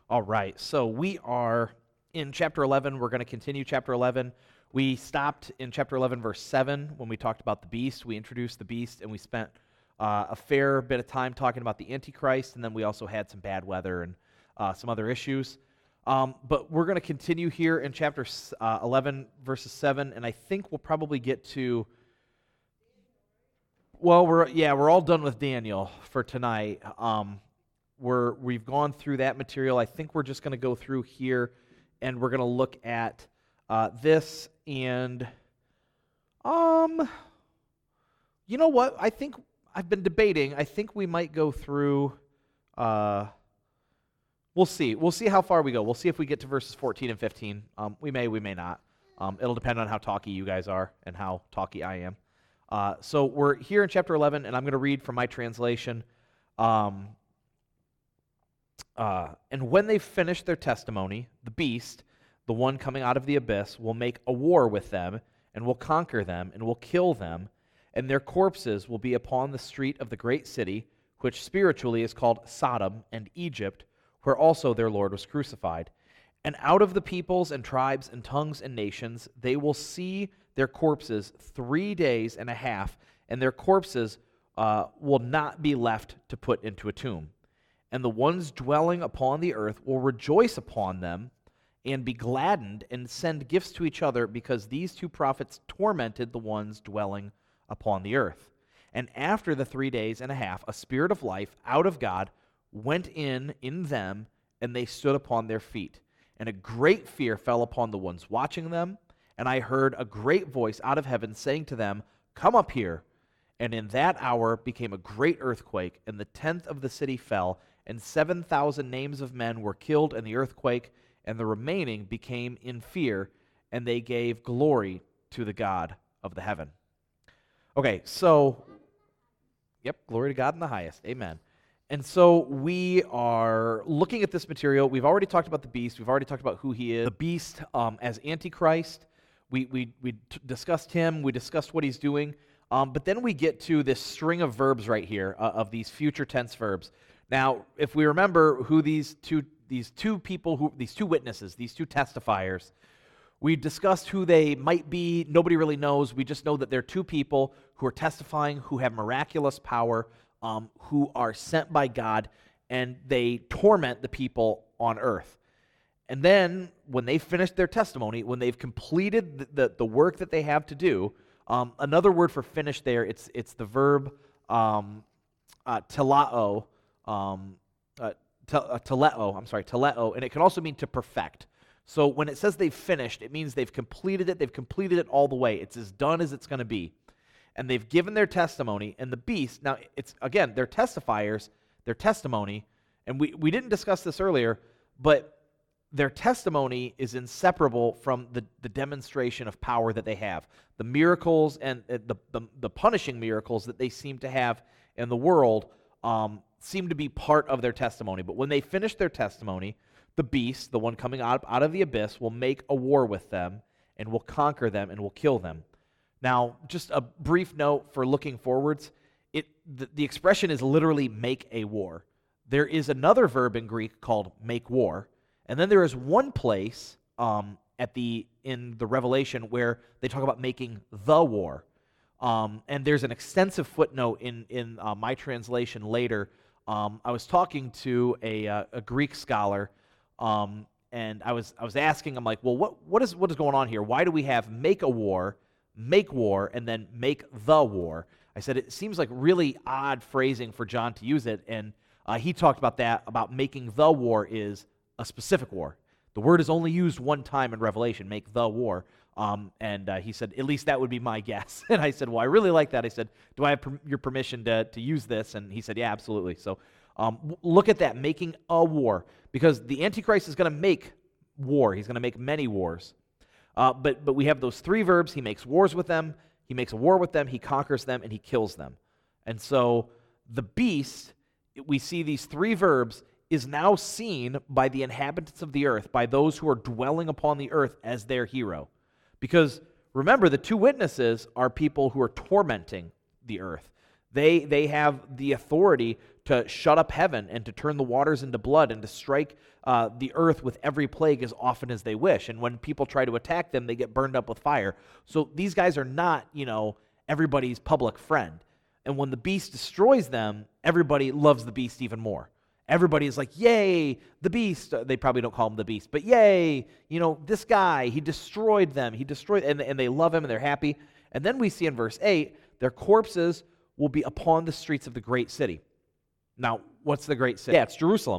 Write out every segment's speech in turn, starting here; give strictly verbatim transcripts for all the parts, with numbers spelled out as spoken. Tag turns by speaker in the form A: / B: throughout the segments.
A: All right, so we are in chapter eleven. We're going to continue chapter eleven. We stopped in chapter eleven, verse seven, when we talked about the beast. We introduced the beast, and we spent uh, a fair bit of time talking about the Antichrist, and then we also had some bad weather and uh, some other issues. Um, but we're going to continue here in chapter uh, eleven, verses seven, and I think we'll probably get to, well, we're yeah, we're all done with Daniel for tonight. Um, we're we've gone through that material. I think we're just going to go through here, and we're going to look at uh, this and, um, you know what? I think I've been debating. I think we might go through. Uh, We'll see. We'll see how far we go. We'll see if we get to verses fourteen and fifteen. Um, we may, we may not. Um, it'll depend on how talky you guys are and how talky I am. Uh, so we're here in chapter eleven, and I'm going to read from my translation. Um, uh, and when they've finished their testimony, the beast, the one coming out of the abyss, will make a war with them, and will conquer them, and will kill them, and their corpses will be upon the street of the great city, which spiritually is called Sodom and Egypt, where also their Lord was crucified. And out of the peoples and tribes and tongues and nations, they will see their corpses three days and a half, and their corpses uh, will not be left to put into a tomb. And the ones dwelling upon the earth will rejoice upon them, and be gladdened, and send gifts to each other, because these two prophets tormented the ones dwelling upon the earth. And after the three days and a half, a spirit of life out of God went in in them, and they stood upon their feet. And a great fear fell upon the ones watching them, and I heard a great voice out of heaven saying to them, "Come up here." And in that hour became a great earthquake, and the tenth of the city fell, and seven thousand names of men were killed in the earthquake, and the remaining became in fear, and they gave glory to the God of the heaven. Okay, so, yep, glory to God in the highest. Amen. And so we are looking at this material. We've already talked about the beast. We've already talked about who he is. The beast um, as Antichrist. We we we t- discussed him. We discussed what he's doing. Um, but then we get to this string of verbs right here, uh, of these future tense verbs. Now, if we remember who these two these two people, who these two witnesses, these two testifiers, we discussed who they might be. Nobody really knows. We just know that they're two people who are testifying, who have miraculous power, Um, who are sent by God, and they torment the people on earth. And then, when they finish their testimony, when they've completed the, the, the work that they have to do, um, another word for finish there, it's it's the verb um, uh, telao, um, uh, te, uh, teleo, I'm sorry, teleo, and it can also mean to perfect. So when it says they've finished, it means they've completed it, they've completed it all the way. It's as done as it's going to be. And they've given their testimony, and the beast, now it's, again, they're testifiers, their testimony, and we, we didn't discuss this earlier, but their testimony is inseparable from the, the demonstration of power that they have. The miracles and uh, the, the, the punishing miracles that they seem to have in the world um, seem to be part of their testimony. But when they finish their testimony, the beast, the one coming out, out of the abyss, will make a war with them, and will conquer them, and will kill them. Now, just a brief note for looking forwards, it the, the expression is literally make a war. There is another verb in Greek called make war, and then there is one place um, at the in the Revelation where they talk about making the war. Um, and there's an extensive footnote in, in uh, my translation later. Um, I was talking to a, uh, a Greek scholar, um, and I was I was asking him, like, well, what what is what is going on here? Why do we have make a war, make war, and then make the war? I said, it seems like really odd phrasing for John to use it, and uh, he talked about that, about making the war is a specific war. The word is only used one time in Revelation, make the war, um, and uh, he said, at least that would be my guess. And I said, well, I really like that. I said, do I have per- your permission to, to use this? And he said, yeah, absolutely. So um, w- look at that, making a war, because the Antichrist is going to make war. He's going to make many wars. Uh, but but we have those three verbs. He makes wars with them, he makes a war with them, he conquers them, and he kills them. And so the beast, we see these three verbs, is now seen by the inhabitants of the earth, by those who are dwelling upon the earth, as their hero. Because remember, the two witnesses are people who are tormenting the earth. They, they have the authority to shut up heaven and to turn the waters into blood and to strike uh, the earth with every plague as often as they wish. And when people try to attack them, they get burned up with fire. So these guys are not, you know, everybody's public friend. And when the beast destroys them, everybody loves the beast even more. Everybody is like, yay, the beast. They probably don't call him the beast, but yay, you know, this guy, he destroyed them. He destroyed, and, and they love him and they're happy. And then we see in verse eight, their corpses will be upon the streets of the great city. Now, what's the great city? Yeah, it's Jerusalem,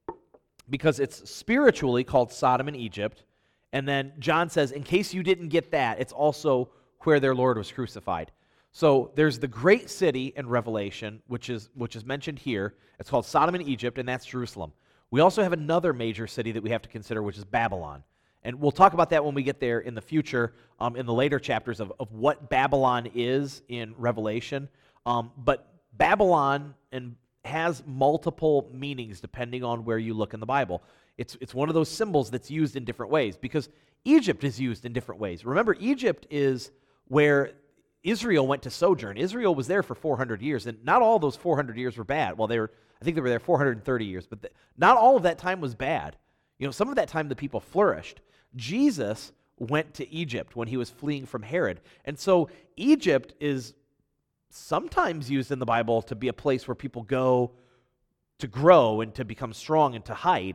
A: because it's spiritually called Sodom and Egypt. And then John says, in case you didn't get that, it's also where their Lord was crucified. So there's the great city in Revelation, which is which is mentioned here. It's called Sodom and Egypt, and that's Jerusalem. We also have another major city that we have to consider, which is Babylon. And we'll talk about that when we get there in the future, um, in the later chapters of, of what Babylon is in Revelation. Um, but Babylon and has multiple meanings depending on where you look in the Bible. It's, it's one of those symbols that's used in different ways, because Egypt is used in different ways. Remember, Egypt is where Israel went to sojourn. Israel was there for four hundred years, and not all those four hundred years were bad. Well, they were, I think they were there four hundred thirty years, but the, not all of that time was bad. You know, some of that time the people flourished. Jesus went to Egypt when he was fleeing from Herod, and so Egypt is sometimes used in the Bible to be a place where people go to grow and to become strong and to hide,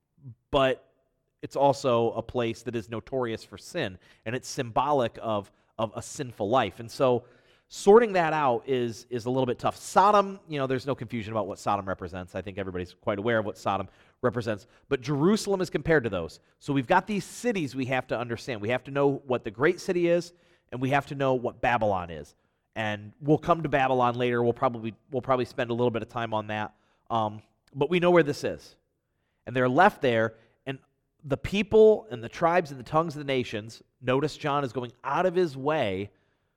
A: but it's also a place that is notorious for sin, and it's symbolic of of a sinful life. And so sorting that out is is a little bit tough. Sodom, you know, there's no confusion about what Sodom represents. I think everybody's quite aware of what Sodom represents. But Jerusalem is compared to those. So we've got these cities we have to understand. We have to know what the great city is, and we have to know what Babylon is. And we'll come to Babylon later. We'll probably we'll probably spend a little bit of time on that. Um, but we know where this is. And they're left there, and the people and the tribes and the tongues of the nations, notice John is going out of his way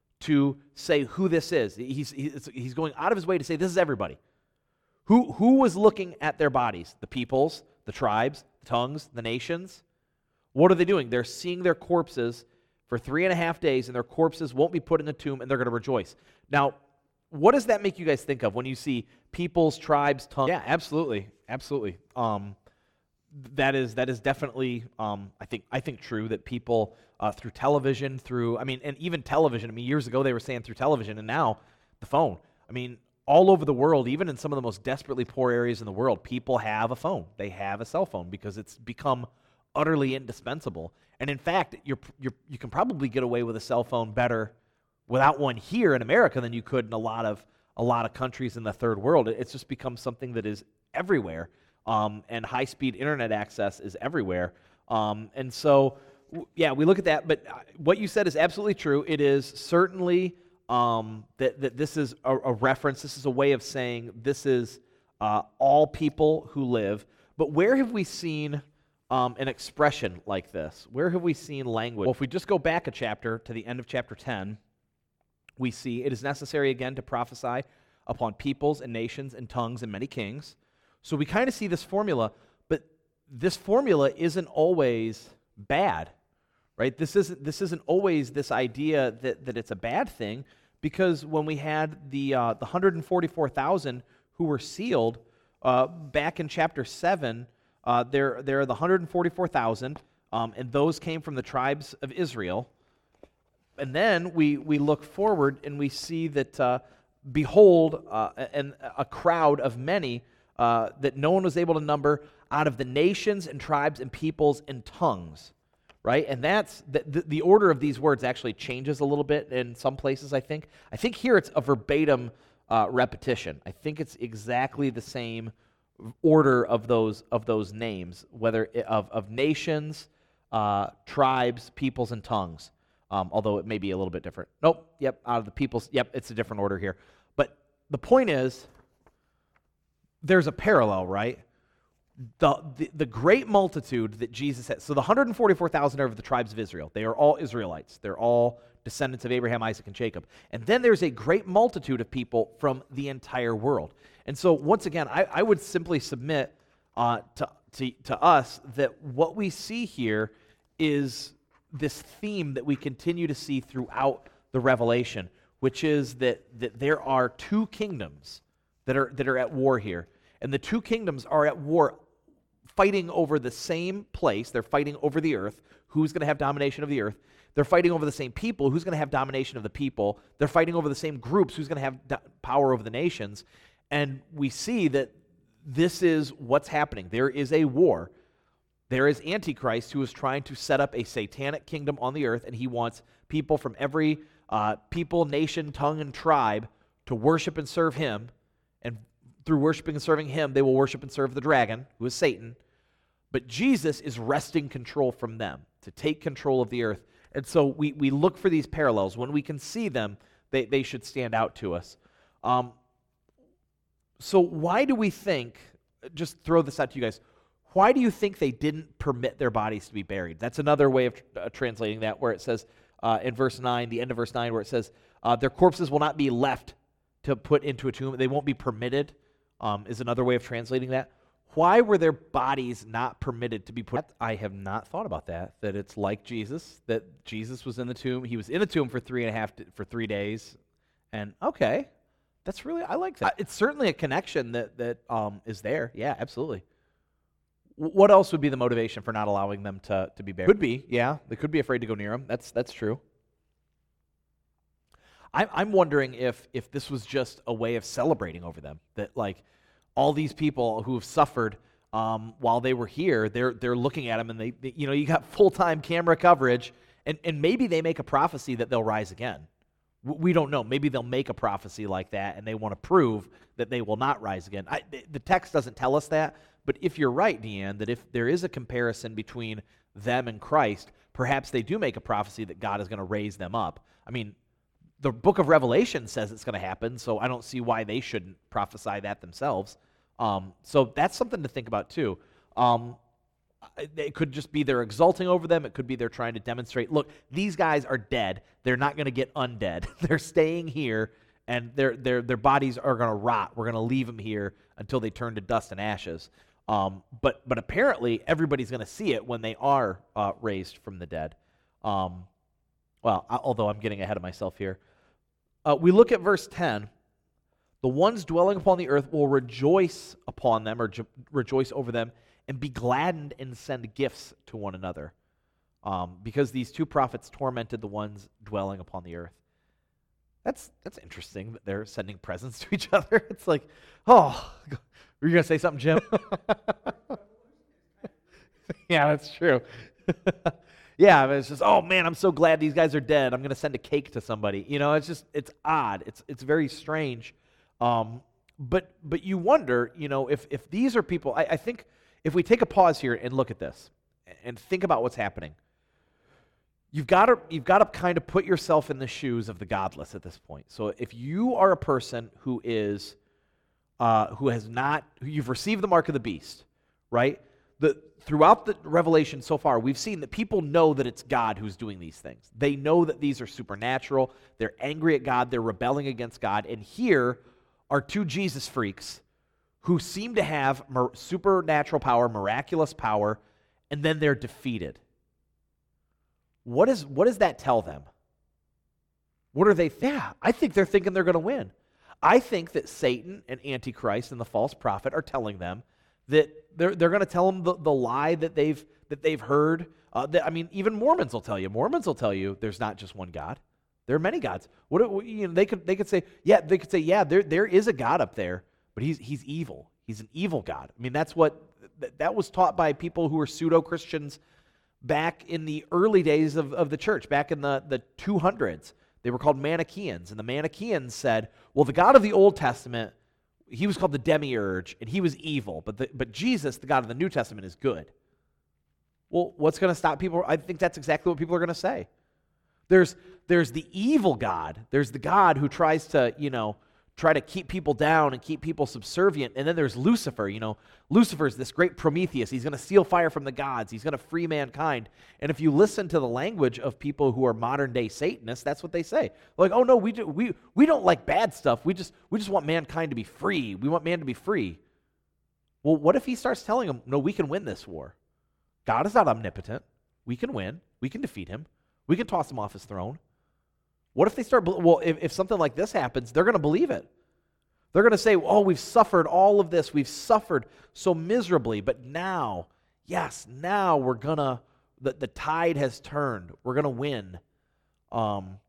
A: to say who this is. He's, he's going out of his way to say this is everybody. Who, who was looking at their bodies? The peoples, the tribes, the tongues, the nations. What are they doing? They're seeing their corpses for three and a half days, and their corpses won't be put in a tomb, and they're going to rejoice. Now, what does that make you guys think of when you see peoples, tribes, tongues? Yeah, absolutely, absolutely. Um, that is that is definitely, um, I think, I think true that people uh, through television, through I mean, and even television. I mean, years ago they were saying through television, and now the phone. I mean, all over the world, even in some of the most desperately poor areas in the world, people have a phone. They have a cell phone because it's become utterly indispensable. And in fact, you're, you're, you can probably get away with a cell phone better without one here in America than you could in a lot of a lot of countries in the third world. It's just become something that is everywhere, um, and high-speed internet access is everywhere. Um, and so, w- yeah, we look at that. But what you said is absolutely true. It is certainly um, that that this is a, a reference. This is a way of saying this is uh, all people who live. But where have we seen Um, an expression like this? Where have we seen language? Well, if we just go back a chapter to the end of chapter ten, we see it is necessary again to prophesy upon peoples and nations and tongues and many kings. So we kind of see this formula, but this formula isn't always bad, right? This isn't this isn't always this idea that, that it's a bad thing, because when we had the uh, the one hundred forty-four thousand who were sealed uh, back in chapter seven. Uh, there, there are the one hundred forty-four thousand, um, and those came from the tribes of Israel. And then we we look forward and we see that, uh, behold, uh, and a crowd of many uh, that no one was able to number out of the nations and tribes and peoples and tongues, right? And that's the, the, the order of these words actually changes a little bit in some places. I think. I think here it's a verbatim uh, repetition. I think it's exactly the same order of those of those names, whether it, of of nations, uh, tribes, peoples, and tongues. Um, although it may be a little bit different. Nope. Yep. Out of the peoples. Yep. It's a different order here. But the point is, there's a parallel, right? The the, the great multitude that Jesus had. So the one hundred forty-four thousand are of the tribes of Israel. They are all Israelites. They're all descendants of Abraham, Isaac, and Jacob. And then there's a great multitude of people from the entire world. And so, once again, I, I would simply submit uh, to, to, to us that what we see here is this theme that we continue to see throughout the Revelation, which is that, that there are two kingdoms that are that are at war here. And the two kingdoms are at war, fighting over the same place. They're fighting over the earth. Who's going to have domination of the earth? They're fighting over the same people. Who's going to have domination of the people? They're fighting over the same groups. Who's going to have do- power over the nations? And we see that this is what's happening. There is a war. There is Antichrist who is trying to set up a satanic kingdom on the earth, and he wants people from every uh, people, nation, tongue, and tribe to worship and serve him. And through worshiping and serving him, they will worship and serve the dragon, who is Satan. But Jesus is wresting control from them to take control of the earth. And so we, we look for these parallels. When we can see them, they, they should stand out to us. Um, so why do we think, just throw this out to you guys, why do you think they didn't permit their bodies to be buried? That's another way of uh, translating that, where it says uh, in verse nine, the end of verse nine, where it says, uh, their corpses will not be left to put into a tomb. They won't be permitted, um, is another way of translating that. Why were their bodies not permitted to be put? I have not thought about that, that it's like Jesus, that Jesus was in the tomb. He was in the tomb for three and a half, for three days. And okay, that's really, I like that. It's certainly a connection that, that um, is there. Yeah, absolutely. W- what else would be the motivation for not allowing them to, to be buried? Could be, yeah. They could be afraid to go near them. That's, that's true. I, I'm wondering if, if this was just a way of celebrating over them, that like, all these people who have suffered um, while they were here, they're they're looking at them, and they, they you know, you got full-time camera coverage, and, and maybe they make a prophecy that they'll rise again. We don't know. Maybe they'll make a prophecy like that, and they want to prove that they will not rise again. I, the text doesn't tell us that, but if you're right, Deanne, that if there is a comparison between them and Christ, perhaps they do make a prophecy that God is going to raise them up. I mean, the book of Revelation says it's going to happen, so I don't see why they shouldn't prophesy that themselves. Um, so that's something to think about too. Um, it could just be they're exulting over them. It could be they're trying to demonstrate, look, these guys are dead. They're not going to get undead. They're staying here, and their their their bodies are going to rot. We're going to leave them here until they turn to dust and ashes. Um, but but apparently everybody's going to see it when they are uh, raised from the dead. Um, well, I, although I'm getting ahead of myself here. Uh, we look at verse ten. The ones dwelling upon the earth will rejoice upon them, or jo- rejoice over them, and be gladdened and send gifts to one another, um, because these two prophets tormented the ones dwelling upon the earth. That's that's interesting that they're sending presents to each other. It's like, oh, were you going to say something, Jim? Yeah, that's true. Yeah, but it's just, oh man, I'm so glad these guys are dead. I'm going to send a cake to somebody. You know, it's just, it's odd. It's it's very strange. Um, but but you wonder, you know, if if these are people, I, I think if we take a pause here and look at this and think about what's happening, you've got to you've got to kind of put yourself in the shoes of the godless at this point. So if you are a person who is uh, who has not, who you've received the mark of the beast, right? The, throughout the Revelation so far, we've seen that people know that it's God who's doing these things. They know that these are supernatural. They're angry at God. They're rebelling against God. And here are two Jesus freaks who seem to have mer- supernatural power, miraculous power, and then they're defeated. What is what does that tell them? What are they? Yeah, I think they're thinking they're going to win. I think that Satan and Antichrist and the false prophet are telling them that they're they're going to tell them the, the lie that they've that they've heard. Uh, that, I mean, even Mormons will tell you. Mormons will tell you there's not just one God. There are many gods. What you know, they could they could say, yeah, they could say, yeah, there there is a God up there, but he's he's evil. He's an evil God. I mean, that's what that was taught by people who were pseudo-Christians back in the early days of, of the church, back in the, the two hundreds. They were called Manichaeans, and the Manichaeans said, well, the God of the Old Testament, he was called the Demiurge, and he was evil, but the, but Jesus, the God of the New Testament, is good. Well, what's going to stop people? I think that's exactly what people are going to say. There's there's the evil God. There's the God who tries to, you know, try to keep people down and keep people subservient. And then there's Lucifer. You know, Lucifer's this great Prometheus. He's going to steal fire from the gods. He's going to free mankind. And if you listen to the language of people who are modern-day Satanists, that's what they say. Like, oh no, we do, we we don't like bad stuff. We just we just want mankind to be free. We want man to be free. Well, what if he starts telling them, no, we can win this war. God is not omnipotent. We can win. We can defeat him. We can toss him off his throne. What if they start, well, if, if something like this happens, they're going to believe it. They're going to say, oh, we've suffered all of this. We've suffered so miserably, but now, yes, now we're going to, the, the tide has turned. We're going to win. Um,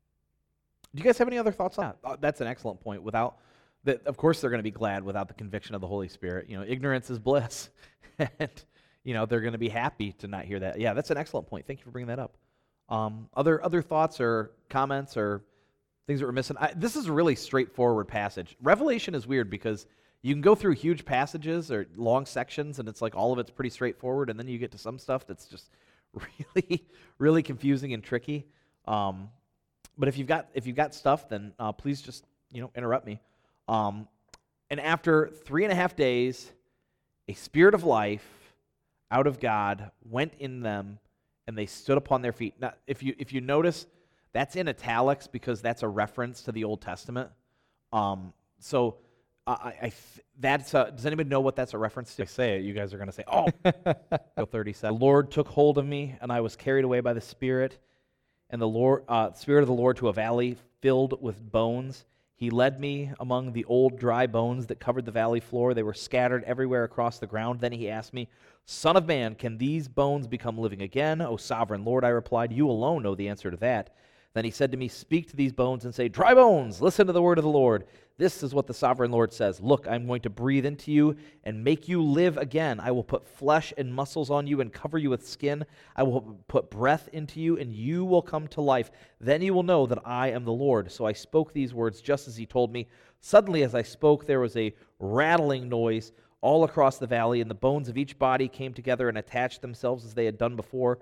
A: do you guys have any other thoughts on that? Uh, that's an excellent point. Without, that, of course they're going to be glad without the conviction of the Holy Spirit. You know, ignorance is bliss. And, you know, they're going to be happy to not hear that. Yeah, that's an excellent point. Thank you for bringing that up. Um, other other thoughts or comments or things that we're missing? I, this is a really straightforward passage. Revelation is weird because you can go through huge passages or long sections, and it's like all of it's pretty straightforward, and then you get to some stuff that's just really, really confusing and tricky. Um, but if you've got if you've got stuff, then uh, please just you know interrupt me. Um, and after three and a half days, a spirit of life out of God went in them, and they stood upon their feet. Now, if you if you notice, that's in italics because that's a reference to the Old Testament. Um, so, uh, I, I that's a, does anybody know what that's a reference to? I say it, you guys are going to say, "Oh." thirty-seven. The Lord took hold of me, and I was carried away by the Spirit, and the Lord, uh, Spirit of the Lord, to a valley filled with bones. He led me among the old dry bones that covered the valley floor. They were scattered everywhere across the ground. Then he asked me, Son of man, can these bones become living again? O sovereign Lord, I replied, you alone know the answer to that. Then he said to me, speak to these bones and say, dry bones, listen to the word of the Lord. This is what the sovereign Lord says. Look, I'm going to breathe into you and make you live again. I will put flesh and muscles on you and cover you with skin. I will put breath into you and you will come to life. Then you will know that I am the Lord. So I spoke these words just as he told me. Suddenly as I spoke, there was a rattling noise all across the valley, and the bones of each body came together and attached themselves as they had done before.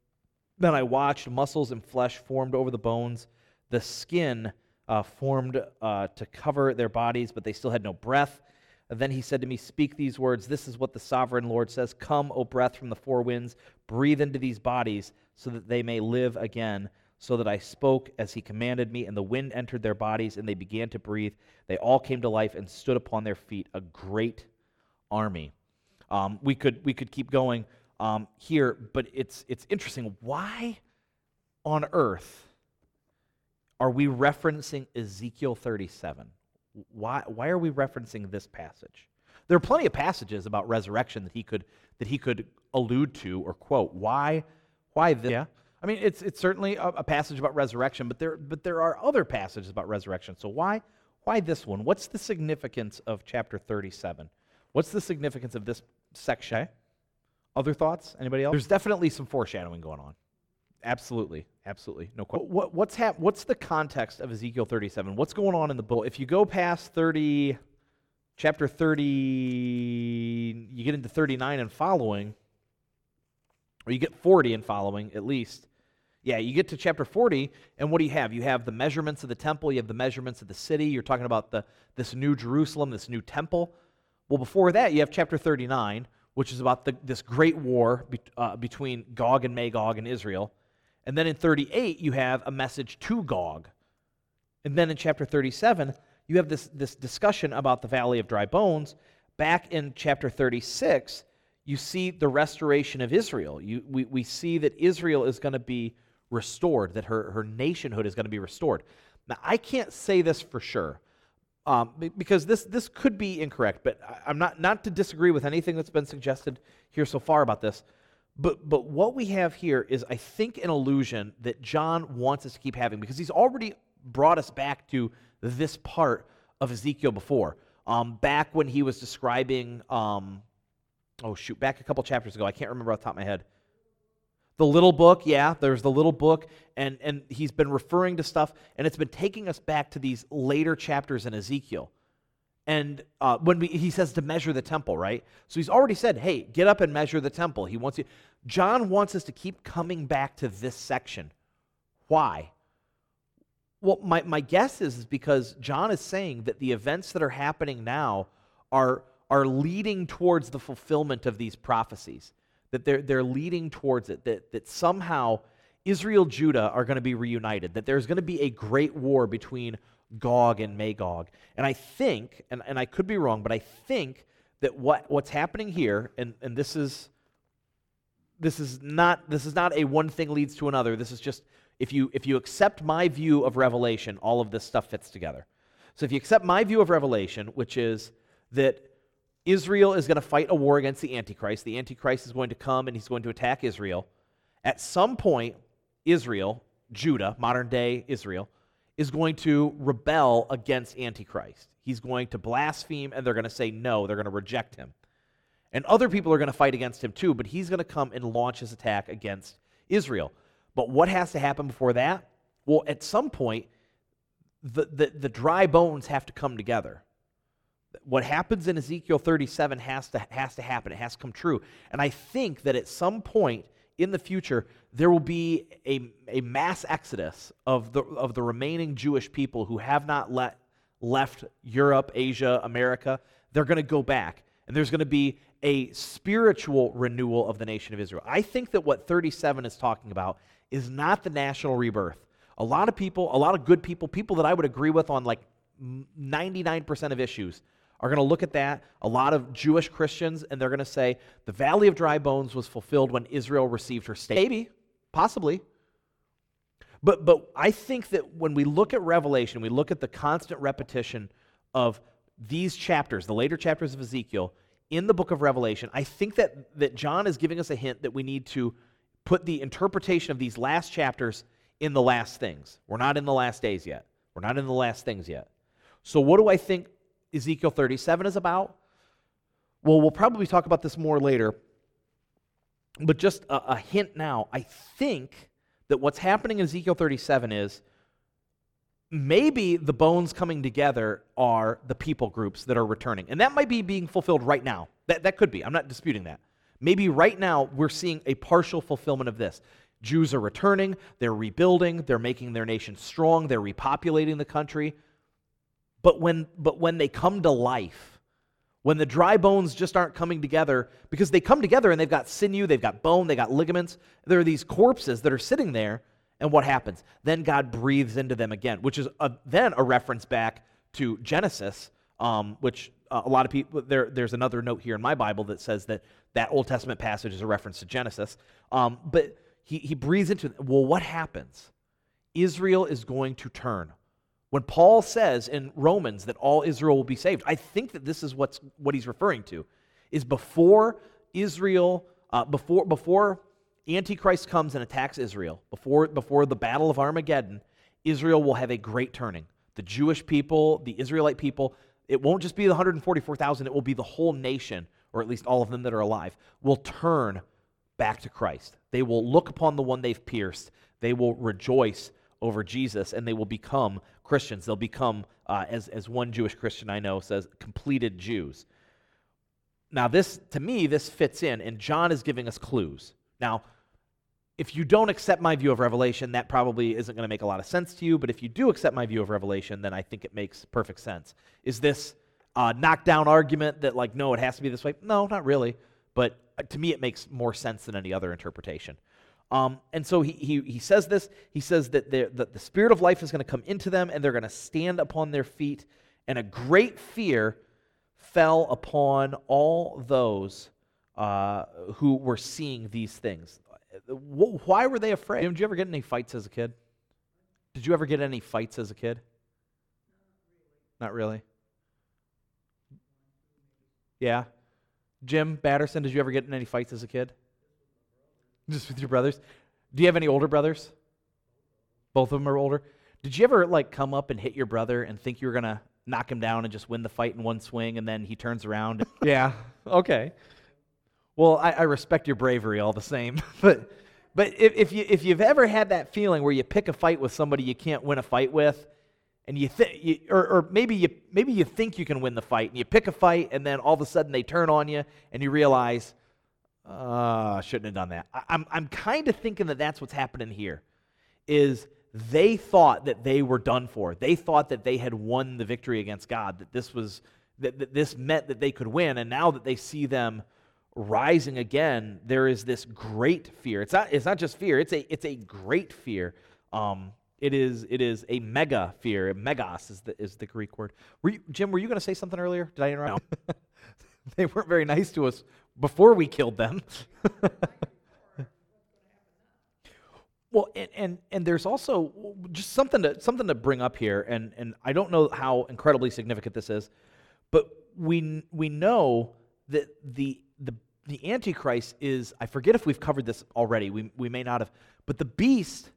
A: Then I watched, muscles and flesh formed over the bones. The skin uh, formed uh, to cover their bodies, but they still had no breath. And then he said to me, speak these words. This is what the sovereign Lord says. Come, O breath from the four winds, breathe into these bodies so that they may live again. So that I spoke as he commanded me, and the wind entered their bodies, and they began to breathe. They all came to life and stood upon their feet, a great army. Um, we could we could keep going um, here, but it's it's interesting. Why on earth are we referencing Ezekiel thirty-seven? Why why are we referencing this passage? There are plenty of passages about resurrection that he could that he could allude to or quote. Why why this? Yeah. I mean, it's it's certainly a, a passage about resurrection, but there but there are other passages about resurrection. So why why this one? What's the significance of chapter thirty-seven? What's the significance of this section? Other thoughts? Anybody else? There's definitely some foreshadowing going on. Absolutely, absolutely, no question. What, what's hap- What's the context of Ezekiel thirty-seven? What's going on in the book? If you go past thirty, chapter thirty, you get into thirty-nine and following, or you get forty and following at least. Yeah, you get to chapter forty, and what do you have? You have the measurements of the temple. You have the measurements of the city. You're talking about the this new Jerusalem, this new temple. Well, before that, you have chapter thirty-nine, which is about the, this great war be, uh, between Gog and Magog and Israel. And then in thirty-eight, you have a message to Gog. And then in chapter thirty-seven, you have this, this discussion about the Valley of Dry Bones. Back in chapter thirty-six, you see the restoration of Israel. You, we, we see that Israel is going to be restored, that her, her nationhood is going to be restored. Now, I can't say this for sure. Um, because this this could be incorrect, but I'm not not to disagree with anything that's been suggested here so far about this. But but what we have here is, I think, an illusion that John wants us to keep having, because he's already brought us back to this part of Ezekiel before. Um, back when he was describing, um, oh shoot, back a couple chapters ago, I can't remember off the top of my head. The little book, yeah, there's the little book, and, and he's been referring to stuff, and it's been taking us back to these later chapters in Ezekiel. And uh, when we, he says to measure the temple, right? So he's already said, hey, get up and measure the temple. He wants you. John wants us to keep coming back to this section. Why? Well, my, my guess is, is because John is saying that the events that are happening now are, are leading towards the fulfillment of these prophecies. That they're, they're leading towards it, that, that somehow Israel, Judah are going to be reunited, that there's going to be a great war between Gog and Magog. And I think, and, and I could be wrong, but I think that what, what's happening here, and, and this is this is not this is not a one thing leads to another. This is just, if you if you accept my view of Revelation, all of this stuff fits together. So if you accept my view of Revelation, which is that Israel is going to fight a war against the Antichrist, the Antichrist is going to come and he's going to attack Israel. At some point, Israel, Judah, modern-day Israel, is going to rebel against Antichrist. He's going to blaspheme, and they're going to say no. They're going to reject him. And other people are going to fight against him too, but he's going to come and launch his attack against Israel. But what has to happen before that? Well, at some point, the, the, the dry bones have to come together. What happens in Ezekiel thirty-seven has to, has to happen. It has to come true. And I think that at some point in the future, there will be a, a mass exodus of the, of the remaining Jewish people who have not let, left Europe, Asia, America. They're going to go back. And there's going to be a spiritual renewal of the nation of Israel. I think that what thirty-seven is talking about is not the national rebirth. A lot of people, a lot of good people, people that I would agree with on like ninety-nine percent of issues, are going to look at that, a lot of Jewish Christians, and they're going to say, the Valley of Dry Bones was fulfilled when Israel received her state. Maybe, possibly. But, but I think that when we look at Revelation, we look at the constant repetition of these chapters, the later chapters of Ezekiel, in the book of Revelation, I think that, that John is giving us a hint that we need to put the interpretation of these last chapters in the last things. We're not in the last days yet. We're not in the last things yet. So what do I think Ezekiel thirty-seven is about? Well, we'll probably talk about this more later, but just a, a hint now. I think that what's happening in Ezekiel thirty-seven is maybe the bones coming together are the people groups that are returning. And that might be being fulfilled right now. That, that could be. I'm not disputing that. Maybe right now we're seeing a partial fulfillment of this. Jews are returning, they're rebuilding, they're making their nation strong, they're repopulating the country. But when, but when they come to life, when the dry bones just aren't coming together, because they come together and they've got sinew, they've got bone, they've got ligaments, there are these corpses that are sitting there, and what happens? Then God breathes into them again, which is a, then a reference back to Genesis, um, which uh, a lot of people, there, there's another note here in my Bible that says that that Old Testament passage is a reference to Genesis. Um, but he, he breathes into them. Well, what happens? Israel is going to turn. When Paul says in Romans that all Israel will be saved, I think that this is what's, what he's referring to, is before Israel, uh, before, before Antichrist comes and attacks Israel, before, before the battle of Armageddon, Israel will have a great turning. The Jewish people, the Israelite people, it won't just be the one hundred forty-four thousand, it will be the whole nation, or at least all of them that are alive, will turn back to Christ. They will look upon the one they've pierced. They will rejoice over Jesus, and they will become Christians. They'll become, uh, as, as one Jewish Christian I know says, completed Jews. Now this, to me, this fits in, and John is giving us clues. Now, if you don't accept my view of Revelation, that probably isn't going to make a lot of sense to you, but if you do accept my view of Revelation, then I think it makes perfect sense. Is this a knockdown argument that, like, no, it has to be this way? No, not really, but to me it makes more sense than any other interpretation. Um, and so he, he he says this, he says that, that the Spirit of life is going to come into them, and they're going to stand upon their feet, and a great fear fell upon all those uh, who were seeing these things. Why were they afraid? Did you ever get in any fights as a kid? Did you ever get any fights as a kid? Not really. Yeah. Jim Batterson, did you ever get in any fights as a kid? Just with your brothers? Do you have any older brothers? Both of them are older. Did you ever like come up and hit your brother and think you were going to knock him down and just win the fight in one swing, and then he turns around? Yeah, okay. Well, I, I respect your bravery all the same. but but if, if, you, if you've ever had that feeling where you pick a fight with somebody you can't win a fight with, and you think, or, or maybe you maybe you think you can win the fight, and you pick a fight, and then all of a sudden they turn on you, and you realize, Uh, I shouldn't have done that. I, I'm, I'm kind of thinking that that's what's happening here, is they thought that they were done for. They thought that they had won the victory against God, that this was that, that this meant that they could win, and now that they see them rising again, there is this great fear. It's not it's not just fear, it's a it's a great fear. Um, it is it is a mega fear. Megos is the is the Greek word. Were you, Jim, were you going to say something earlier? Did I interrupt? No. They weren't very nice to us before we killed them. Well, and, and and there's also just something to something to bring up here, and and I don't know how incredibly significant this is, but we we know that the the the Antichrist is, I forget if we've covered this already. We we may not have, but the beast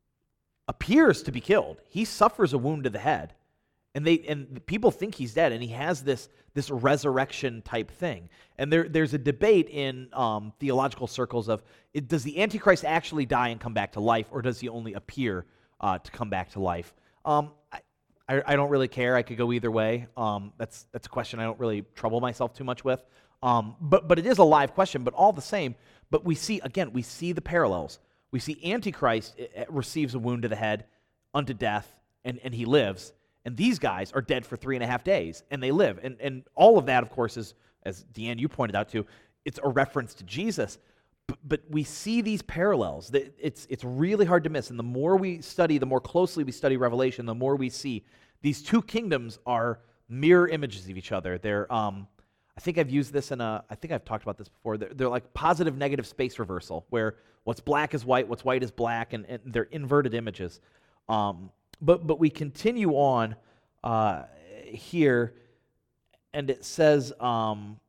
A: appears to be killed. He suffers a wound to the head, and they and people think he's dead, and he has this this resurrection type thing. And there there's a debate in um, theological circles of, it, does the Antichrist actually die and come back to life, or does he only appear uh, to come back to life? Um, I, I, I don't really care. I could go either way. Um, that's that's a question I don't really trouble myself too much with. Um, but but it is a live question. But all the same, but we see again we see the parallels. We see Antichrist it, it receives a wound to the head unto death, and, and he lives. And these guys are dead for three and a half days, and they live. And and all of that, of course, is, as Deanne, you pointed out too, it's a reference to Jesus. But, but we see these parallels. It's, it's really hard to miss. And the more we study, the more closely we study Revelation, the more we see these two kingdoms are mirror images of each other. They're, um, I think I've used this in a, I think I've talked about this before. They're, they're like positive negative space reversal, where what's black is white, what's white is black, and, and they're inverted images. Um, But but we continue on uh, here, and it says um,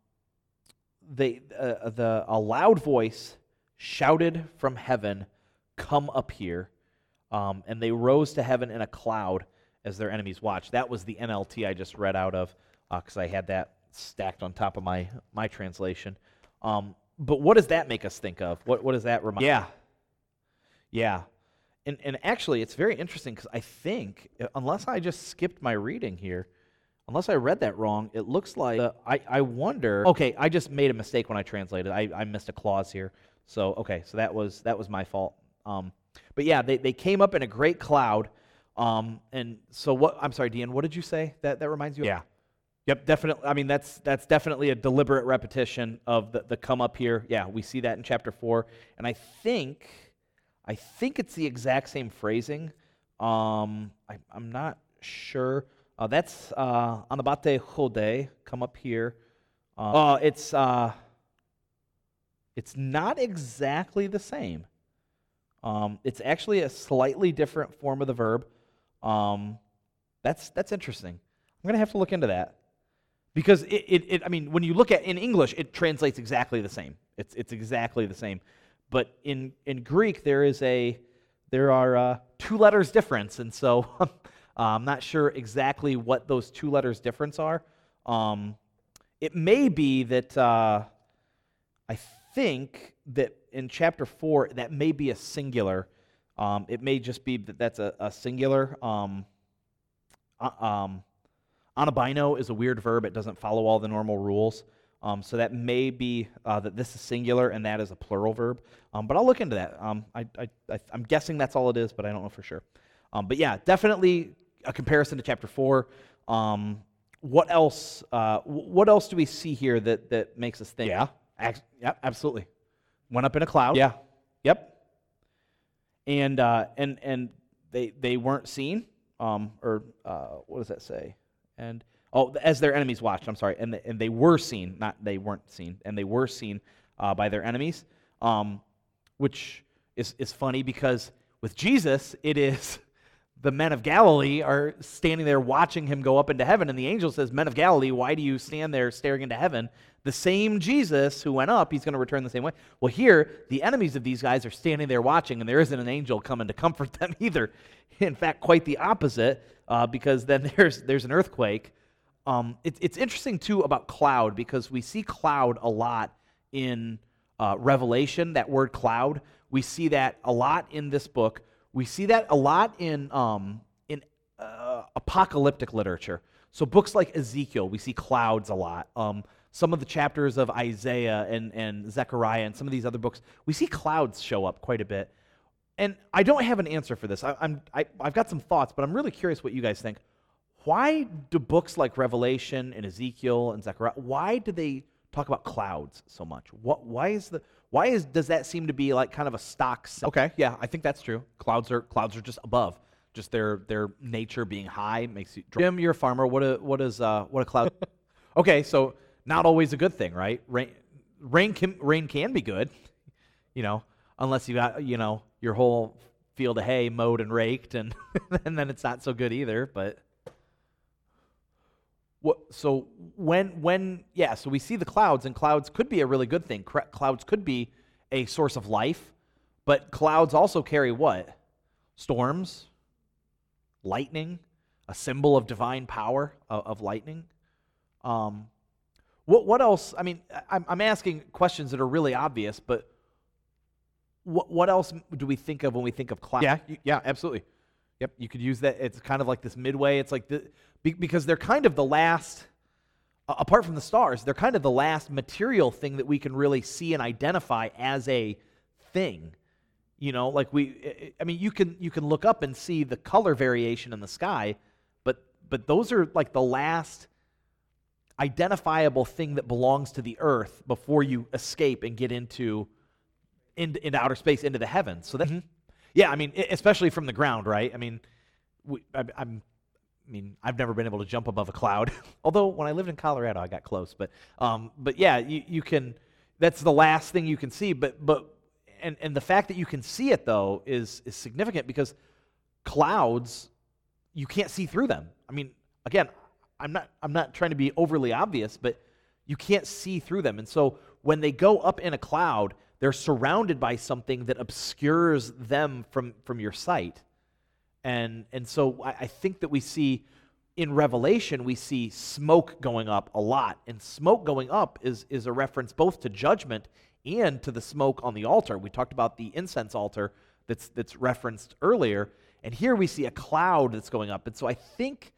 A: they uh, the a loud voice shouted from heaven, "Come up here," um, and they rose to heaven in a cloud as their enemies watched. That was the N L T I just read out of, because uh, I had that stacked on top of my my translation. Um, but what does that make us think of? What what does that remind? Yeah, yeah. And, and actually, it's very interesting, because I think, unless I just skipped my reading here, unless I read that wrong, it looks like, uh, I, I wonder, okay, I just made a mistake when I translated. I, I missed a clause here. So, okay, so that was that was my fault. Um, but yeah, they, they came up in a great cloud. Um, and so what, I'm sorry, Dean, what did you say that, that reminds you of? Yeah. Yep, definitely. I mean, that's that's definitely a deliberate repetition of the, the come up here. Yeah, we see that in chapter four. And I think... I think it's the exact same phrasing. Um, I, I'm not sure. Uh, that's uh, Anabate Hode, come up here. Uh, uh, it's uh, it's not exactly the same. Um, it's actually a slightly different form of the verb. Um, that's that's interesting. I'm gonna have to look into that, because it, it, it I mean, when you look at in English, it translates exactly the same. It's it's exactly the same. But in, in Greek, there is a there are uh, two letters difference, and so uh, I'm not sure exactly what those two letters difference are. Um, it may be that uh, I think that in chapter four that may be a singular. Um, it may just be that that's a, a singular. Um, uh, um, anabino is a weird verb; it doesn't follow all the normal rules. Um, so that may be uh, that this is singular and that is a plural verb. Um, but I'll look into that. Um, I, I, I, I'm guessing that's all it is, but I don't know for sure. Um, but yeah, definitely a comparison to chapter four. Um, what else? Uh, what else do we see here that, that makes us think? Yeah, ac- yeah, absolutely. Went up in a cloud. Yeah, yep. And uh, and and they they weren't seen. Um, or uh, what does that say? And Oh, as their enemies watched, I'm sorry, and, the, and they were seen, not they weren't seen, and they were seen uh, by their enemies, um, which is, is funny, because with Jesus, it is the men of Galilee are standing there watching him go up into heaven, and the angel says, "Men of Galilee, why do you stand there staring into heaven?" The same Jesus who went up, he's going to return the same way. Well, here, the enemies of these guys are standing there watching, and there isn't an angel coming to comfort them either. In fact, quite the opposite, uh, because then there's there's an earthquake. Um, it, it's interesting, too, about cloud, because we see cloud a lot in uh, Revelation, that word cloud. We see that a lot in this book. We see that a lot in, um, in uh, apocalyptic literature. So books like Ezekiel, we see clouds a lot. Um, some of the chapters of Isaiah and, and Zechariah and some of these other books, we see clouds show up quite a bit. And I don't have an answer for this. I, I'm, I, I've got some thoughts, but I'm really curious what you guys think. Why do books like Revelation and Ezekiel and Zechariah, why do they talk about clouds so much? What, why is the why is does that seem to be like kind of a stock? Okay, yeah, I think that's true. Clouds are clouds are just above, just their their nature being high makes you. Jim, you're a farmer. What a what is uh what a cloud? Okay, so not always a good thing, right? Rain rain can rain can be good, you know, unless you got you know your whole field of hay mowed and raked, and and then it's not so good either. But what? So when when yeah, so we see the clouds, and clouds could be a really good thing. Cr- Clouds could be a source of life, but clouds also carry what? Storms, lightning, a symbol of divine power of, of lightning. Um, what what else? I mean, I'm, I'm asking questions that are really obvious, but what what else do we think of when we think of clouds? Yeah, you, yeah, absolutely. Yep, you could use that. It's kind of like this midway. It's like the be, because they're kind of the last, uh, apart from the stars, they're kind of the last material thing that we can really see and identify as a thing. You know, like we, I mean, you can you can look up and see the color variation in the sky, but but those are like the last identifiable thing that belongs to the earth before you escape and get into into, into outer space, into the heavens. So that, mm-hmm. yeah, I mean, especially from the ground, right? I mean, we, I, I'm, I mean, I've never been able to jump above a cloud. Although when I lived in Colorado, I got close. But um, but yeah, you, you can. That's the last thing you can see. But but and and the fact that you can see it though is is significant because clouds, you can't see through them. I mean, again. I'm not I'm not trying to be overly obvious, but you can't see through them. And so when they go up in a cloud, they're surrounded by something that obscures them from, from your sight. And and so I, I think that we see in Revelation, we see smoke going up a lot. And smoke going up is, is a reference both to judgment and to the smoke on the altar. We talked about the incense altar that's that's referenced earlier. And here we see a cloud that's going up. And so I think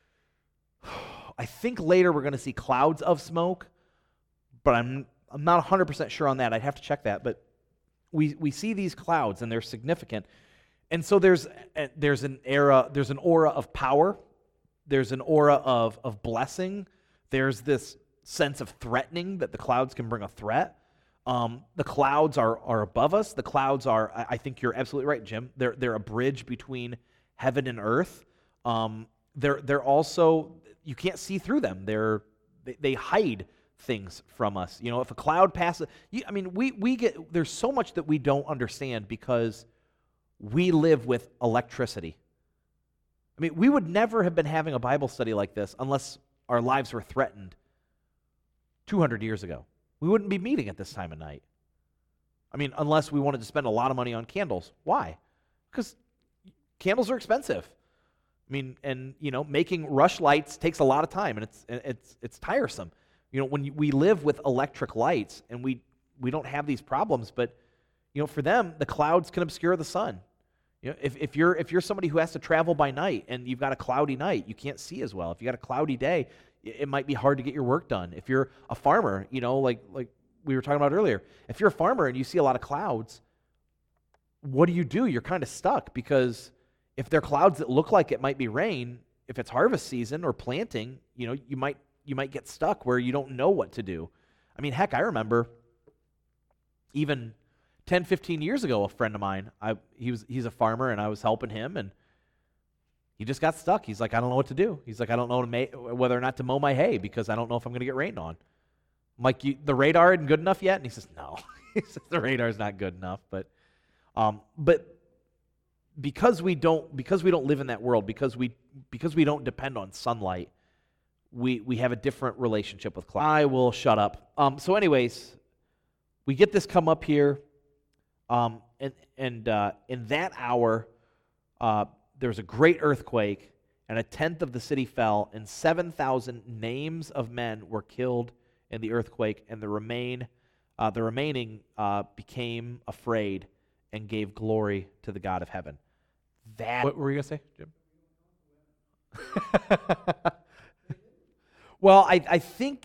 A: I think later we're going to see clouds of smoke, but I'm I'm not one hundred percent sure on that. I'd have to check that. But we we see these clouds, and they're significant. And so there's there's an era, there's an aura of power. There's an aura of of blessing. There's this sense of threatening that the clouds can bring a threat. Um, the clouds are are above us. The clouds are, I, I think you're absolutely right, Jim. They're they're a bridge between heaven and earth. Um, they're they're also, you can't see through them. They're they, they hide things from us. You know, if a cloud passes, you, I mean, we we get there's so much that we don't understand because we live with electricity. I mean, we would never have been having a Bible study like this unless our lives were threatened two hundred years ago. We wouldn't be meeting at this time of night. I mean, unless we wanted to spend a lot of money on candles. Why? Because candles are expensive. I mean, and, you know, making rush lights takes a lot of time, and it's it's it's tiresome. You know, when you, we live with electric lights, and we we don't have these problems, but, you know, for them, the clouds can obscure the sun. You know, if, if you're if you're somebody who has to travel by night, and you've got a cloudy night, you can't see as well. If you got a cloudy day, it might be hard to get your work done. If you're a farmer, you know, like like we were talking about earlier, if you're a farmer and you see a lot of clouds, what do you do? You're kind of stuck, because if they're clouds that look like it might be rain, if it's harvest season or planting, you know, you might you might get stuck where you don't know what to do. I mean, heck, I remember even ten, fifteen years ago, a friend of mine, I he was he's a farmer, and I was helping him, and he just got stuck. He's like, I don't know what to do. He's like, I don't know to ma- whether or not to mow my hay because I don't know if I'm going to get rained on. I'm like, you, the radar isn't good enough yet? And he says, no. He says, the radar's not good enough. But, um, but because we don't, because we don't live in that world, because we, because we don't depend on sunlight, we we have a different relationship with clouds. I will shut up. Um, so, anyways, we get this come up here, um, and and uh, in that hour, uh, there was a great earthquake, and a tenth of the city fell, and seven thousand names of men were killed in the earthquake, and the remain, uh, the remaining uh, became afraid and gave glory to the God of heaven. That. What were you gonna say, Jim? Well, I I think.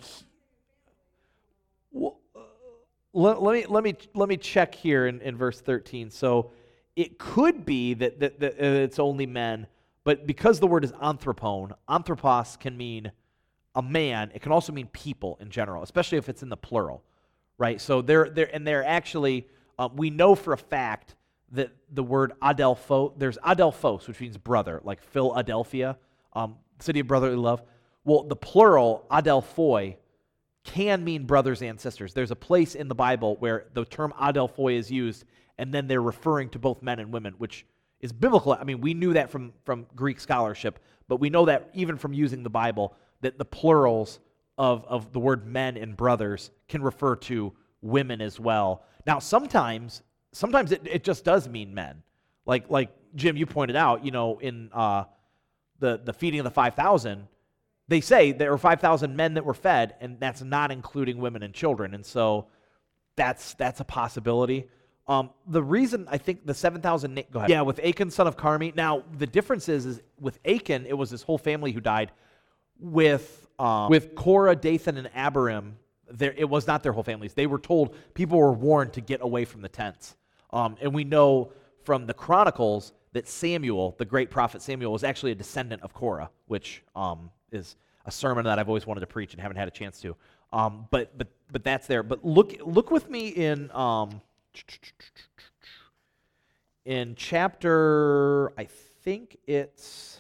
A: Well, uh, let, let me let me let me check here in, in verse thirteen. So. It could be that, that, that it's only men, but because the word is anthropon, anthropos can mean a man. It can also mean people in general, especially if it's in the plural, right? So they're, they're and they're actually, um, we know for a fact that the word adelpho, there's adelphos, which means brother, like Philadelphia, um, city of brotherly love. Well, the plural, adelphoi, can mean brothers and sisters. There's a place in the Bible where the term adelphoi is used, and then they're referring to both men and women, which is biblical. I mean, we knew that from, from Greek scholarship, but we know that even from using the Bible, that the plurals of, of the word men and brothers can refer to women as well. Now, sometimes sometimes it, it just does mean men. Like like Jim, you pointed out, you know, in uh, the, the feeding of the five thousand, they say there were five thousand men that were fed, and that's not including women and children. And so that's that's a possibility. Um, the reason I think the seven thousand, go ahead. Yeah, with Achan, son of Carmi. Now, the difference is, is with Achan, it was his whole family who died. With um, with Korah, Dathan, and Abiram, there, it was not their whole families. They were told, people were warned to get away from the tents. Um, and we know from the Chronicles that Samuel, the great prophet Samuel, was actually a descendant of Korah, which um, is a sermon that I've always wanted to preach and haven't had a chance to. Um, but but but that's there. But look look with me in um, in chapter, I think it's,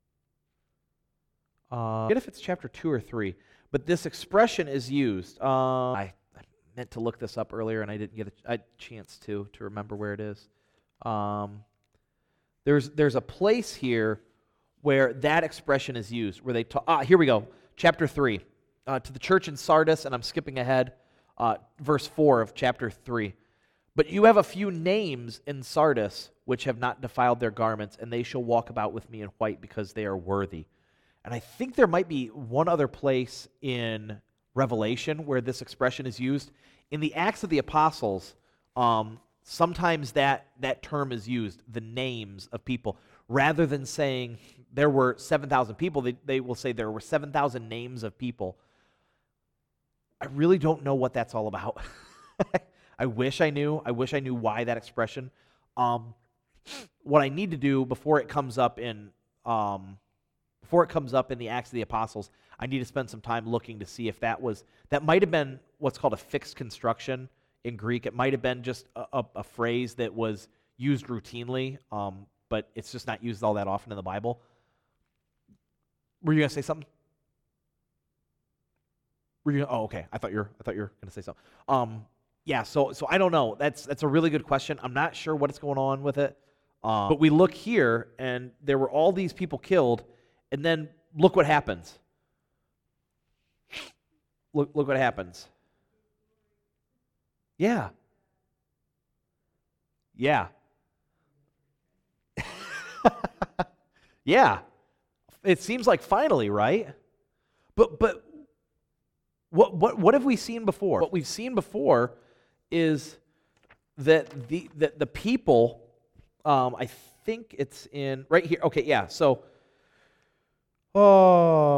A: uh, I forget if it's chapter two or three, but this expression is used. Uh, I, I meant to look this up earlier, and I didn't get a, a chance to to remember where it is. Um, there's there's a place here where that expression is used, where they talk. Ah, here we go, chapter three, uh, to the church in Sardis, and I'm skipping ahead, uh, verse four of chapter three. But you have a few names in Sardis which have not defiled their garments, and they shall walk about with me in white because they are worthy. And I think there might be one other place in Revelation where this expression is used. In the Acts of the Apostles, um, sometimes that, that term is used, the names of people. Rather than saying there were seven thousand people, they, they will say there were seven thousand names of people. I really don't know what that's all about. I wish I knew. I wish I knew why that expression. Um, what I need to do before it comes up in um, before it comes up in the Acts of the Apostles, I need to spend some time looking to see if that was that might have been what's called a fixed construction in Greek. It might have been just a, a, a phrase that was used routinely, um, but it's just not used all that often in the Bible. Were you gonna say something? Were you? Oh, okay. I thought you were. I thought you were gonna say something. Um, Yeah, so so I don't know. That's that's a really good question. I'm not sure what's going on with it. Um, but we look here, and there were all these people killed, and then look what happens. Look look what happens. Yeah. Yeah. Yeah. It seems like finally, right? But but what what what have we seen before? What we've seen before is that the that the people, um, I think it's in right here. Okay, yeah. So, oh,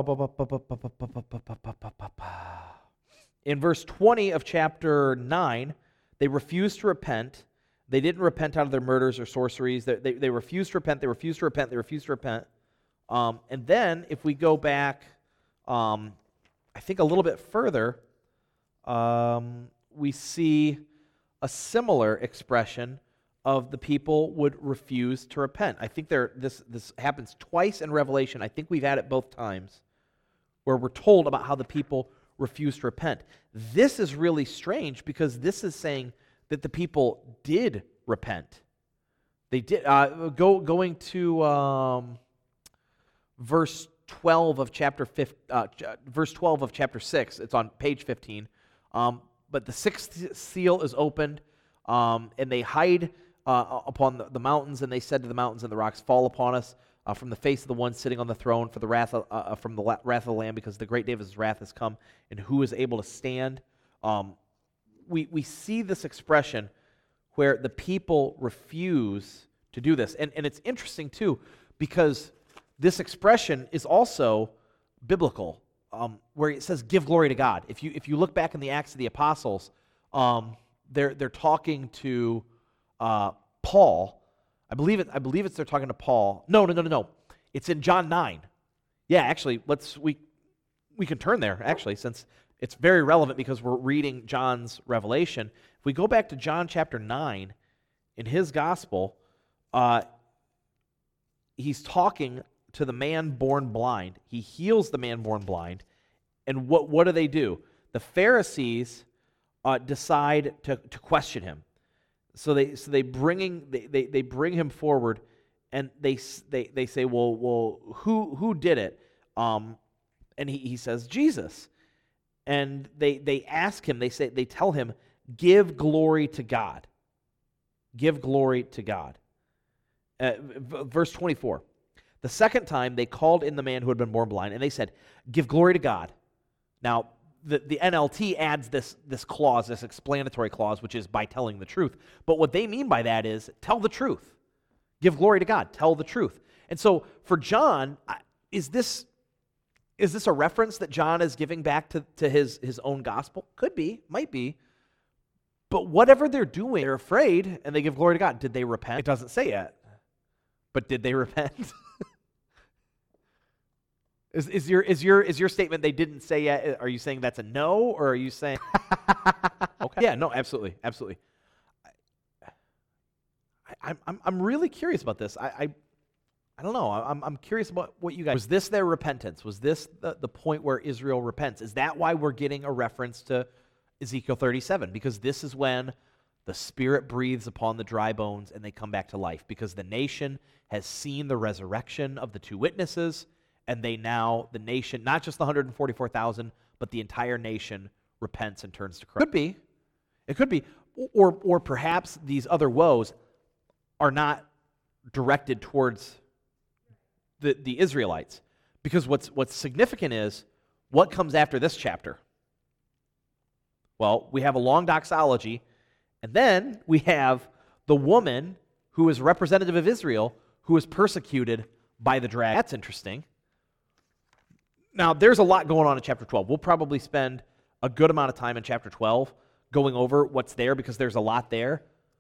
A: in verse twenty of chapter nine, they refused to repent. They didn't repent out of their murders or sorceries. They they, they refused to repent. They refused to repent. They refused to repent. Um, and then if we go back, um, I think a little bit further. Um, we see a similar expression of the people would refuse to repent. I think there this this happens twice in Revelation. I think we've had it both times, where we're told about how the people refuse to repent. This is really strange because this is saying that the people did repent. They did. Uh, go going to um, verse twelve of chapter fifteen, uh, verse twelve of chapter six. It's on page fifteen. Um, But the sixth seal is opened, um, and they hide uh, upon the, the mountains, and they said to the mountains and the rocks, fall upon us uh, from the face of the one sitting on the throne, for the wrath of, uh, from the la- wrath of the Lamb, because the great day of his wrath has come, and who is able to stand? Um, we we see this expression where the people refuse to do this, and and it's interesting too, because this expression is also biblical. Um, where it says "give glory to God." If you if you look back in the Acts of the Apostles, um, they're they're talking to uh, Paul. I believe it. I believe it's they're talking to Paul. No, no, no, no, no. It's in John nine. Yeah, actually, let's we we can turn there actually, since it's very relevant because we're reading John's Revelation. If we go back to John chapter nine, in his gospel, uh, he's talking to the man born blind. He heals the man born blind. And what, what do they do? The Pharisees uh, decide to, to question him. So they so they bringing they, they, they bring him forward, and they they they say, well, well, who who did it? Um, and he, he says, Jesus. And they they ask him, they say, they tell him, give glory to God. Give glory to God. Uh, v- verse twenty-four. The second time they called in the man who had been born blind, and they said, give glory to God. Now, the, the N L T adds this, this clause, this explanatory clause, which is by telling the truth. But what they mean by that is, tell the truth. Give glory to God. Tell the truth. And so, for John, is this, is this a reference that John is giving back to, to his, his own gospel? Could be, might be. But whatever they're doing, they're afraid, and they give glory to God. Did they repent? It doesn't say yet. But did they repent? Is, is your is your is your statement they didn't say yet? Are you saying that's a no, or are you saying? Okay. Yeah, no, absolutely, absolutely. I, I'm I'm really curious about this. I I, I don't know. I'm I'm curious about what you guys. Was this their repentance? Was this the, the point where Israel repents? Is that why we're getting a reference to Ezekiel thirty-seven? Because this is when the Spirit breathes upon the dry bones and they come back to life. Because the nation has seen the resurrection of the two witnesses. And they now, the nation, not just the one hundred forty-four thousand, but the entire nation repents and turns to Christ. Could be. It could be. Or, or perhaps these other woes are not directed towards the, the Israelites. Because what's, what's significant is, what comes after this chapter? Well, we have a long doxology, and then we have the woman who is representative of Israel who is persecuted by the dragon. That's interesting. Now, there's a lot going on in chapter twelve. We'll probably spend a good amount of time in chapter twelve going over what's there because there's a lot there.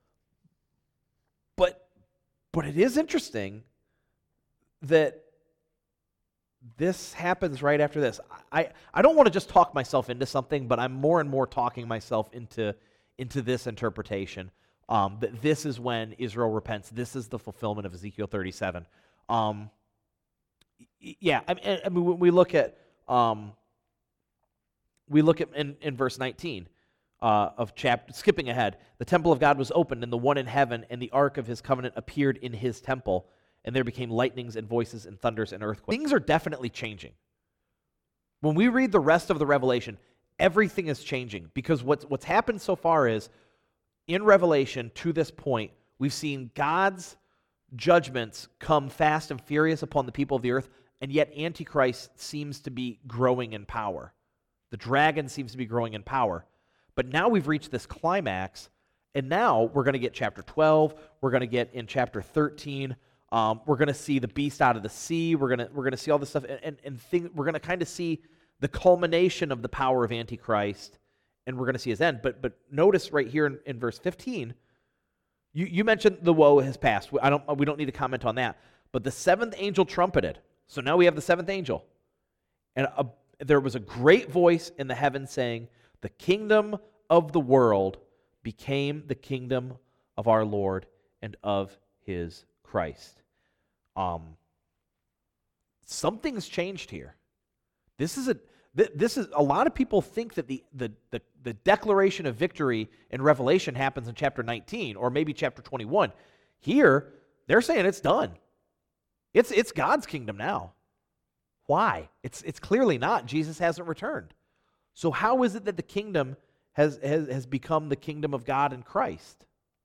A: But, but it is interesting that this happens right after this. I, I don't want to just talk myself into something, but I'm more and more talking myself into, into this interpretation, um, that this is when Israel repents. This is the fulfillment of Ezekiel thirty-seven. Um Yeah, I mean, I mean, when we look at, um, we look at in, in verse nineteen uh, of chapter, skipping ahead, the temple of God was opened, and the one in heaven, and the ark of his covenant appeared in his temple, and there became lightnings and voices and thunders and earthquakes. Things are definitely changing. When we read the rest of the Revelation, everything is changing, because what's, what's happened so far is, in Revelation, to this point, we've seen God's judgments come fast and furious upon the people of the earth, and yet Antichrist seems to be growing in power. The dragon seems to be growing in power. But now we've reached this climax, and now we're going to get chapter twelve, we're going to get in chapter thirteen, um, we're going to see the beast out of the sea, we're going to we're going to see all this stuff, and, and, and thing, we're going to kind of see the culmination of the power of Antichrist, and we're going to see his end. But but notice right here in, in verse fifteen, You, you mentioned the woe has passed. I don't, we don't need to comment on that. But the seventh angel trumpeted. So now we have the seventh angel. And a, there was a great voice in the heavens saying, the kingdom of the world became the kingdom of our Lord and of his Christ. Um, something's changed here. This is a This is a lot of people think that the, the, the, the declaration of victory in Revelation happens in chapter nineteen or maybe chapter twenty-one. Here, they're saying it's done. It's, it's God's kingdom now. Why? It's, it's clearly not. Jesus hasn't returned. So how is it that the kingdom has, has, has become the kingdom of God in Christ?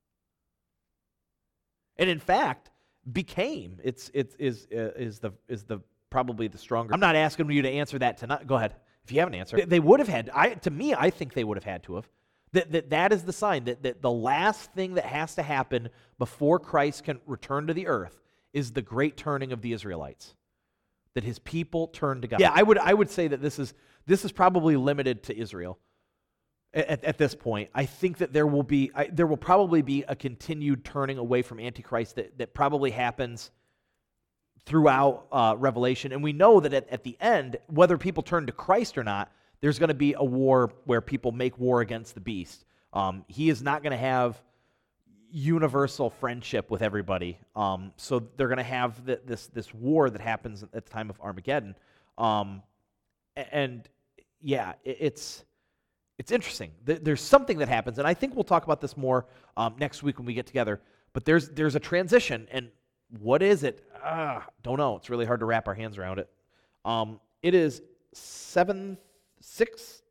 A: And in fact, became. It's, it's, is, uh, is, the, is the probably the stronger. I'm not asking you to answer that tonight. Go ahead. If you have an answer. They would have had, I, to me, I think they would have had to have. That, that, that is the sign, that, that the last thing that has to happen before Christ can return to the earth is the great turning of the Israelites. That his people turn to God. Yeah, I would I would say that this is this is probably limited to Israel at, at this point. I think that there will be I, there will probably be a continued turning away from Antichrist that, that probably happens throughout uh, Revelation. And we know that at, at the end, whether people turn to Christ or not, there's going to be a war where people make war against the beast. Um, he is not going to have universal friendship with everybody. Um, so they're going to have the, this this war that happens at the time of Armageddon. Um, and yeah, it, it's it's interesting. There's something that happens, and I think we'll talk about this more um, next week when we get together. But there's there's a transition, and what is it? Ah, don't know. It's really hard to wrap our hands around it. Um, it is seven, six,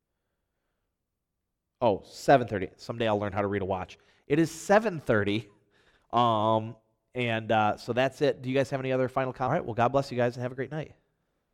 A: oh, seven thirty. Someday I'll learn how to read a watch. It is seven thirty, um, and uh, so that's it. Do you guys have any other final comments? All right, well, God bless you guys and have a great night.